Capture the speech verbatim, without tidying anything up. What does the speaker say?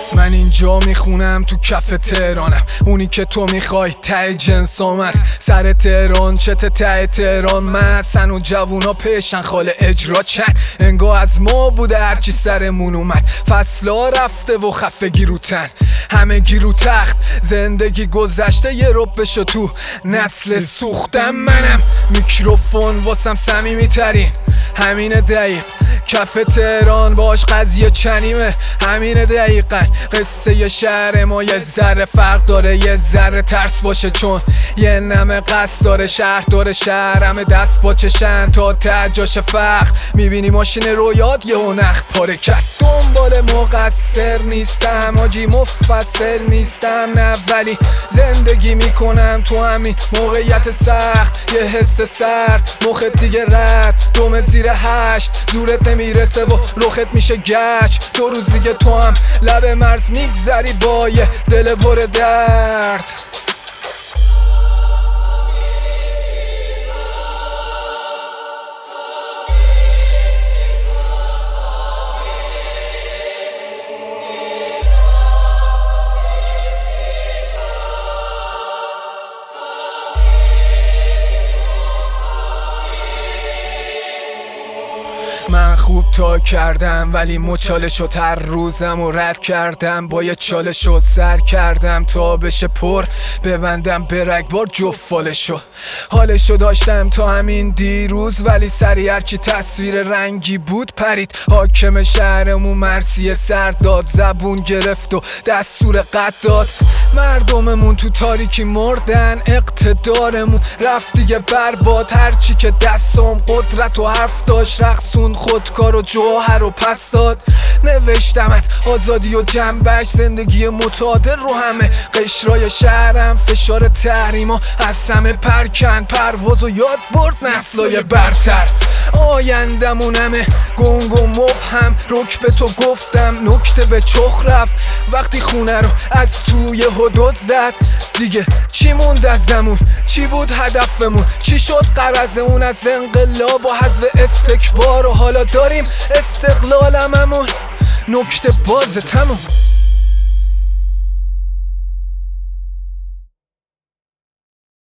من اینجا میخونم تو کف تهرانم، اونی که تو میخوای ته جنسام است. سر تهران چت ته تهران مسن و جوونا پیشن خال اجرا چند. انگار از ما بوده هرچی سرمون اومد، فصلا رفته و خفگی رو تن، همه گی رو تخت. زندگی گذشته یه ربشو تو نسل سوختم. منم میکروفون واسم صمیمی ترین، همین دقیق کف تهران باش قضیه چنیمه. همین دقیقا قصه ی شهر ما یه ذره فرق داره، یه ذره ترس باشه چون یه نمه قصد داره. شهر داره شهر همه دست با چشن تا تجاش فخر. میبینی ماشین رویاد یه هنخ پاره کرد. دنبال مقصر نیستم آجی، مفصل نیستم نه، ولی زندگی میکنم تو همین موقعیت سخت. یه حس سرد مخت دیگه رد، دومت زیر هشت، زورت نمیرسه و رخت میشه گچ. دو روز دیگه تو هم لب مرز میگذری با یه دل پر درد. من خوب تا کردم ولی مچالشو تر روزم و رد کردم. با یه چالشو سر کردم تا بشه پر ببندم به رگبار جفالشو. حالشو داشتم تا همین دیروز ولی سری هرچی تصویر رنگی بود پرید. حاکم شهرمون مرسی سر داد، زبون گرفت و دستور قد داد. مردممون تو تاریکی مردن، اقتدارمون رفت دیگه برباد. هرچی که دستم قدرت و حرف داشت رقصون خودکار و جوهر و پس داد. نوشتم از آزادی و جنبش، زندگی متعادل رو همه قشرای شهرم. فشار تحریما از همه پرکن، پرواز و یاد برد نسلای برتر. آیندمون همه گنگ و مبهم، رک به تو گفتم نکته به چخ رفت. وقتی خونه رو از توی حدود زد دیگه چی موند از زمون؟ چی بود هدفمون؟ چی شد غرض اون از انقلاب و حذف استکبار؟ و حالا داریم استقلال هممون، نکته باز تموم.